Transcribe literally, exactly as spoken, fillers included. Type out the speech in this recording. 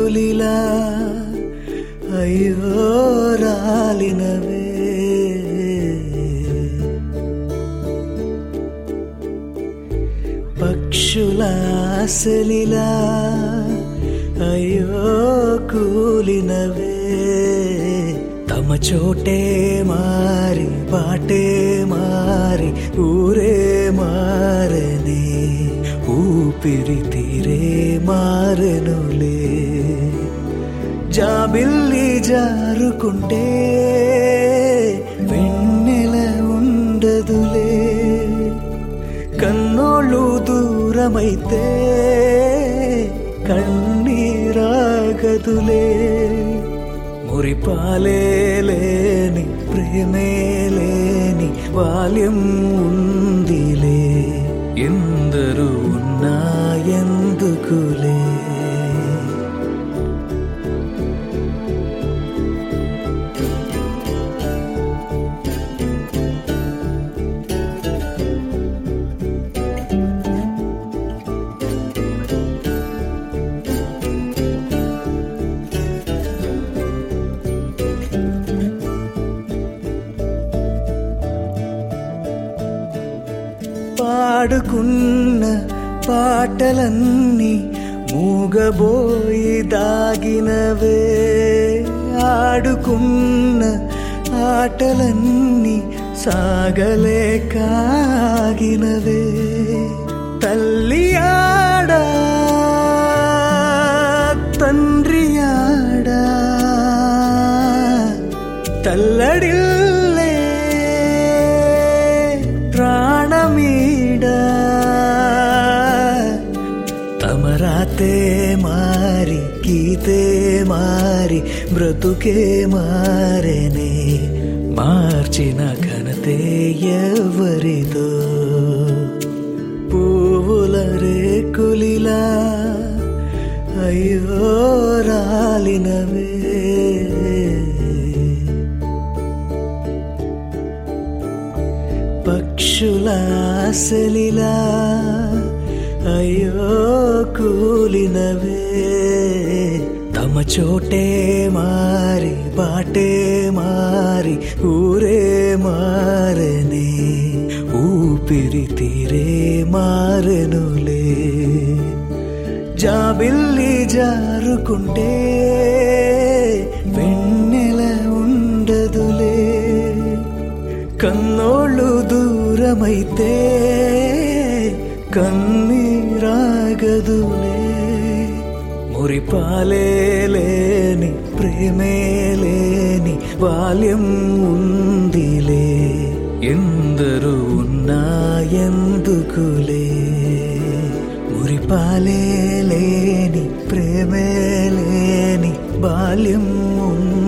రేకులిలా అయ్యో రాలినవే. పక్షులాసలిలా అయ్యో కూలినవే. తమ చోటే మారి బాటే మారి ఊరే మారని ఊపిరి తీరే మారెనులే. జాబిల్లి జారుకుంటే వెన్నెల ఉండదులే. కన్నోళ్ళు దూరమైతే కన్నీరాగదులే. మురిపాలే లేని ప్రేమే లేని బాల్యం ఉందిలే. ఎందరూ ఉన్నా ఎందుకులే. పాడుకున్న పాటలన్నీ మూగబోయి దాగినవే. ఆడుకున్న ఆటలన్నీ సాగలేకాగినవే. తల్లి ఆడా తండ్రి ఆడా తల్లడిల్లే ప్రాణమీడా. తమరాతే మారి గీతే మారి బ్రతుకే మారేనే. మార్చిన ఘనతే ఎవరిదో. పువ్వుల రేకులిలా అయ్యో రాలినవే. పక్షులాసలిలా అయ్యో కూలినవే. తమ చోటే మారి బాటే మారి ఊరే మారని ఊపిరి తీరే మారెనులే. జాబిల్లి జారుకుంటే వెన్నెల ఉండదులే. కన్నోళ్ళు దూరమైతే కన్నీరాగదులే. మురిపాలే లేని ప్రేమే లేని బాల్యం ఉందిలే. ఎందరూ ఉన్నా ఎందుకులే. మురిపాలే లేని ప్రేమే లేని బాల్యం ఉంది.